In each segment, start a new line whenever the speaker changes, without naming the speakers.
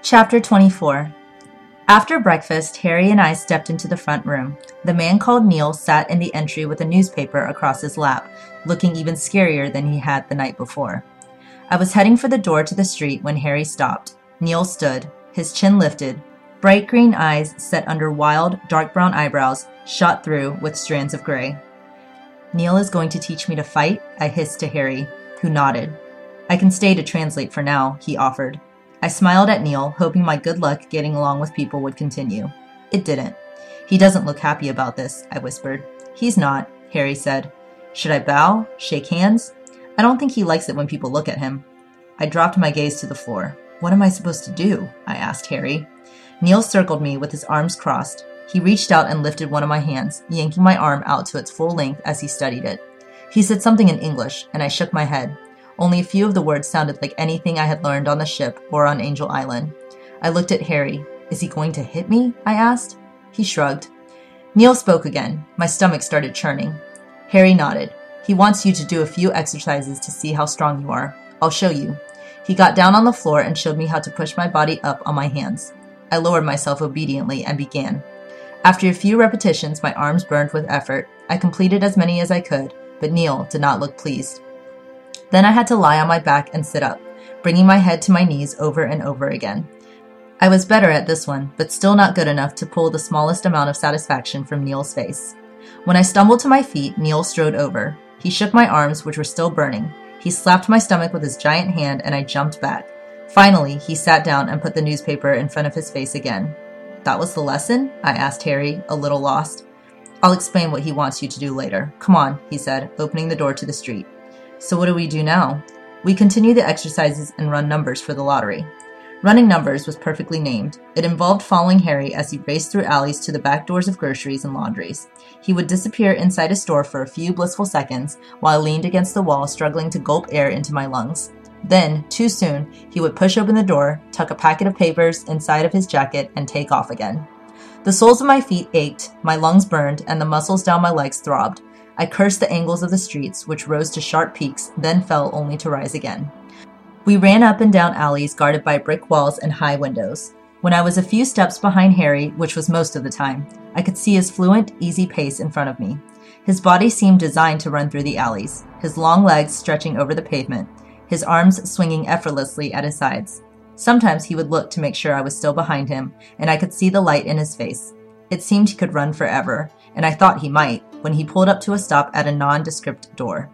Chapter 24. After breakfast, Harry and I stepped into the front room. The man called Neil sat in the entry with a newspaper across his lap, looking even scarier than he had the night before. I was heading for the door to the street when Harry stopped. Neil stood, his chin lifted, bright green eyes set under wild, dark brown eyebrows shot through with strands of gray. "Neil is going to teach me to fight?" I hissed to Harry, who nodded. "I can stay to translate for now," he offered. I smiled at Neil, hoping my good luck getting along with people would continue. It didn't. "He doesn't look happy about this," I whispered. "He's not," Harry said. "Should I bow? Shake hands? I don't think he likes it when people look at him." I dropped my gaze to the floor. "What am I supposed to do?" I asked Harry. Neil circled me with his arms crossed. He reached out and lifted one of my hands, yanking my arm out to its full length as he studied it. He said something in English, and I shook my head. Only a few of the words sounded like anything I had learned on the ship or on Angel Island. I looked at Harry. "Is he going to hit me?" I asked. He shrugged. Neil spoke again. My stomach started churning. Harry nodded. "He wants you to do a few exercises to see how strong you are. I'll show you." He got down on the floor and showed me how to push my body up on my hands. I lowered myself obediently and began. After a few repetitions, my arms burned with effort. I completed as many as I could, but Neil did not look pleased. Then I had to lie on my back and sit up, bringing my head to my knees over and over again. I was better at this one, but still not good enough to pull the smallest amount of satisfaction from Neil's face. When I stumbled to my feet, Neil strode over. He shook my arms, which were still burning. He slapped my stomach with his giant hand, and I jumped back. Finally, he sat down and put the newspaper in front of his face again. "That was the lesson?" I asked Harry, a little lost. "I'll explain what he wants you to do later. Come on," he said, opening the door to the street. "So what do we do now?" "We continue the exercises and run numbers for the lottery." Running numbers was perfectly named. It involved following Harry as he raced through alleys to the back doors of groceries and laundries. He would disappear inside a store for a few blissful seconds while I leaned against the wall, struggling to gulp air into my lungs. Then, too soon, he would push open the door, tuck a packet of papers inside of his jacket, and take off again. The soles of my feet ached, my lungs burned, and the muscles down my legs throbbed. I cursed the angles of the streets, which rose to sharp peaks, then fell only to rise again. We ran up and down alleys guarded by brick walls and high windows. When I was a few steps behind Harry, which was most of the time, I could see his fluent, easy pace in front of me. His body seemed designed to run through the alleys, his long legs stretching over the pavement, his arms swinging effortlessly at his sides. Sometimes he would look to make sure I was still behind him, and I could see the light in his face. It seemed he could run forever, and I thought he might, when he pulled up to a stop at a nondescript door.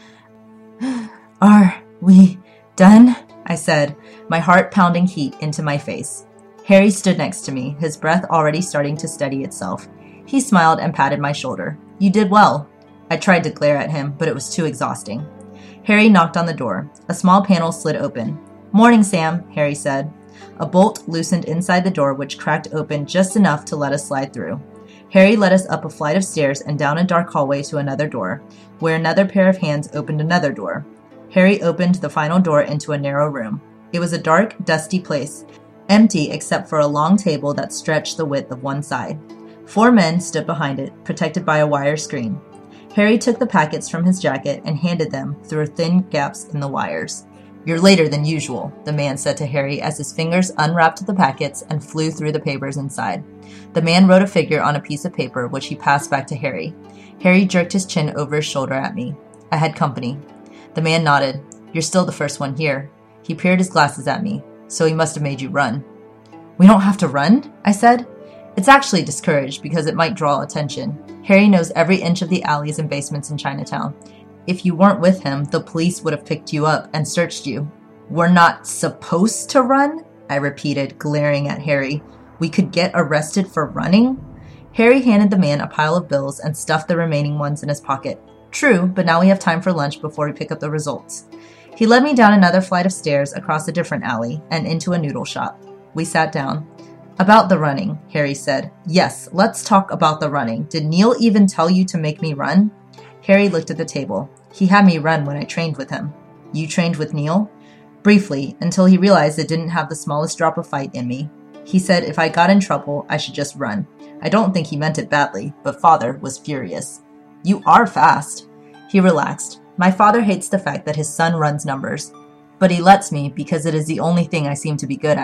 "Are we done?" I said, my heart pounding heat into my face. Harry stood next to me, his breath already starting to steady itself. He smiled and patted my shoulder. "You did well." I tried to glare at him, but it was too exhausting. Harry knocked on the door. A small panel slid open. "Morning, Sam," Harry said. A bolt loosened inside the door, which cracked open just enough to let us slide through. Harry led us up a flight of stairs and down a dark hallway to another door, where another pair of hands opened another door. Harry opened the final door into a narrow room. It was a dark, dusty place, empty except for a long table that stretched the width of one side. 4 men stood behind it, protected by a wire screen. Harry took the packets from his jacket and handed them through thin gaps in the wires. "You're later than usual," the man said to Harry as his fingers unwrapped the packets and flew through the papers inside. The man wrote a figure on a piece of paper, which he passed back to Harry. Harry jerked his chin over his shoulder at me. "I had company." The man nodded. "You're still the first one here." He peered his glasses at me. "So he must have made you run." "We don't have to run?" I said. "It's actually discouraged because it might draw attention. Harry knows every inch of the alleys and basements in Chinatown. If you weren't with him, the police would have picked you up and searched you." "We're not supposed to run?" I repeated, glaring at Harry. "We could get arrested for running?" Harry handed the man a pile of bills and stuffed the remaining ones in his pocket. "True, but now we have time for lunch before we pick up the results." He led me down another flight of stairs across a different alley and into a noodle shop. We sat down. "About the running," Harry said. "Yes, let's talk about the running. Did Neil even tell you to make me run?" Harry looked at the table. "He had me run when I trained with him." "You trained with Neil?" "Briefly, until he realized it didn't have the smallest drop of fight in me. He said if I got in trouble, I should just run. I don't think he meant it badly, but Father was furious." "You are fast." He relaxed. "My father hates the fact that his son runs numbers, but he lets me because it is the only thing I seem to be good at.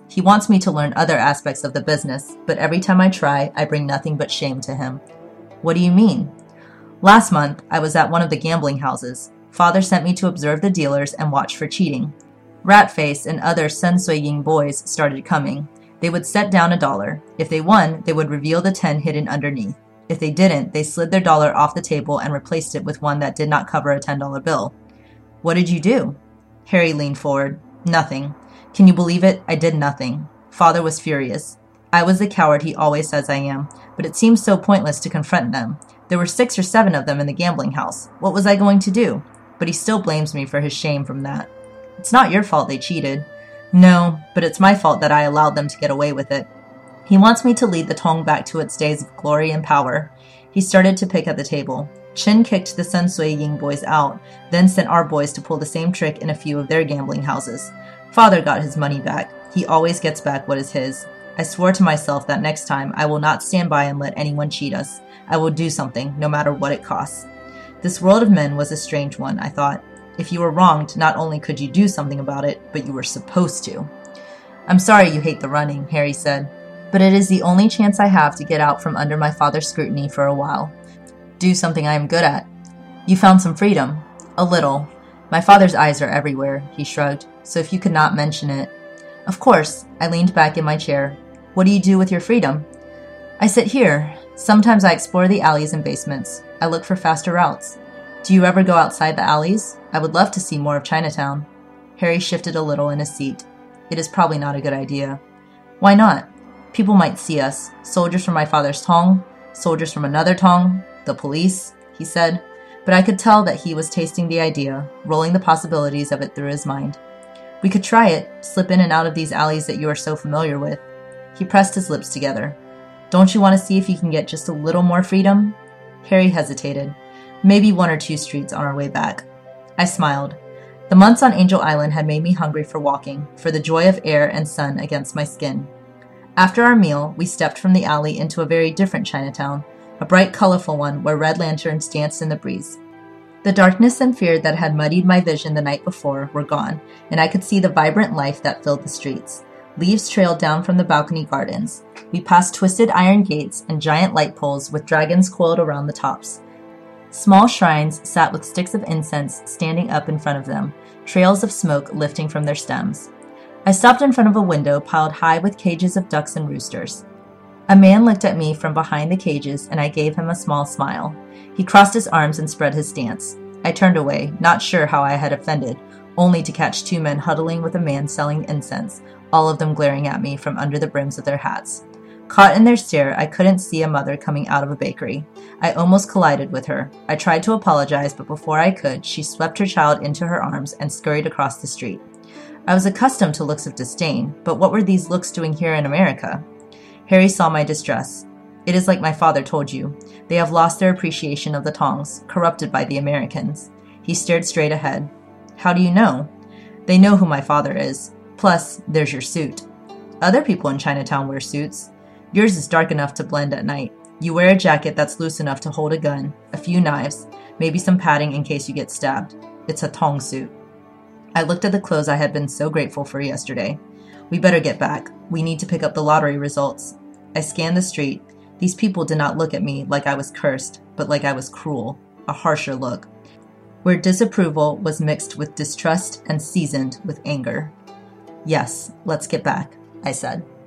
He wants me to learn other aspects of the business, but every time I try, I bring nothing but shame to him. What do you mean? Last month, I was at one of the gambling houses. Father sent me to observe the dealers and watch for cheating. Ratface and other Sun Sui-Ying boys started coming. They would set down $1. If they won, they would reveal the 10 hidden underneath. If they didn't, they slid their dollar off the table and replaced it with one that did not cover a $10 bill. What did you do? Harry leaned forward. Nothing. Can you believe it? I did nothing. Father was furious. I was the coward he always says I am, but it seemed so pointless to confront them. There were 6 or 7 of them in the gambling house. What was I going to do? But he still blames me for his shame from that. It's not your fault they cheated. No, but it's my fault that I allowed them to get away with it. He wants me to lead the Tong back to its days of glory and power. He started to pick at the table. Chin kicked the Sun Sui-Ying boys out, then sent our boys to pull the same trick in a few of their gambling houses. Father got his money back. He always gets back what is his. I swore to myself that next time I will not stand by and let anyone cheat us. I will do something, no matter what it costs. This world of men was a strange one, I thought. If you were wronged, not only could you do something about it, but you were supposed to. I'm sorry you hate the running, Harry said, but it is the only chance I have to get out from under my father's scrutiny for a while. Do something I am good at. You found some freedom. A little. My father's eyes are everywhere, he shrugged, so if you could not mention it. Of course, I leaned back in my chair. What do you do with your freedom? I sit here. Sometimes I explore the alleys and basements. I look for faster routes. Do you ever go outside the alleys? I would love to see more of Chinatown. Harry shifted a little in his seat. It is probably not a good idea. Why not? People might see us. Soldiers from my father's Tong, soldiers from another Tong, the police, he said. But I could tell that he was tasting the idea, rolling the possibilities of it through his mind. We could try it, slip in and out of these alleys that you are so familiar with. He pressed his lips together. Don't you want to see if you can get just a little more freedom? Harry hesitated. Maybe 1 or 2 streets on our way back. I smiled. The months on Angel Island had made me hungry for walking, for the joy of air and sun against my skin. After our meal, we stepped from the alley into a very different Chinatown, a bright, colorful one where red lanterns danced in the breeze. The darkness and fear that had muddied my vision the night before were gone, and I could see the vibrant life that filled the streets. Leaves trailed down from the balcony gardens. We passed twisted iron gates and giant light poles with dragons coiled around the tops. Small shrines sat with sticks of incense standing up in front of them, trails of smoke lifting from their stems. I stopped in front of a window piled high with cages of ducks and roosters. A man looked at me from behind the cages, and I gave him a small smile. He crossed his arms and spread his stance. I turned away, not sure how I had offended, only to catch 2 men huddling with a man selling incense, all of them glaring at me from under the brims of their hats. Caught in their stare, I couldn't see a mother coming out of a bakery. I almost collided with her. I tried to apologize, but before I could, she swept her child into her arms and scurried across the street. I was accustomed to looks of disdain, but what were these looks doing here in America? Harry saw my distress. It is like my father told you. They have lost their appreciation of the Tongs, corrupted by the Americans. He stared straight ahead. How do you know? They know who my father is. Plus, there's your suit. Other people in Chinatown wear suits. Yours is dark enough to blend at night. You wear a jacket that's loose enough to hold a gun, a few knives, maybe some padding in case you get stabbed. It's a Tong suit. I looked at the clothes I had been so grateful for yesterday. We better get back. We need to pick up the lottery results. I scanned the street. These people did not look at me like I was cursed, but like I was cruel, a harsher look, where disapproval was mixed with distrust and seasoned with anger. Yes, let's get back, I said.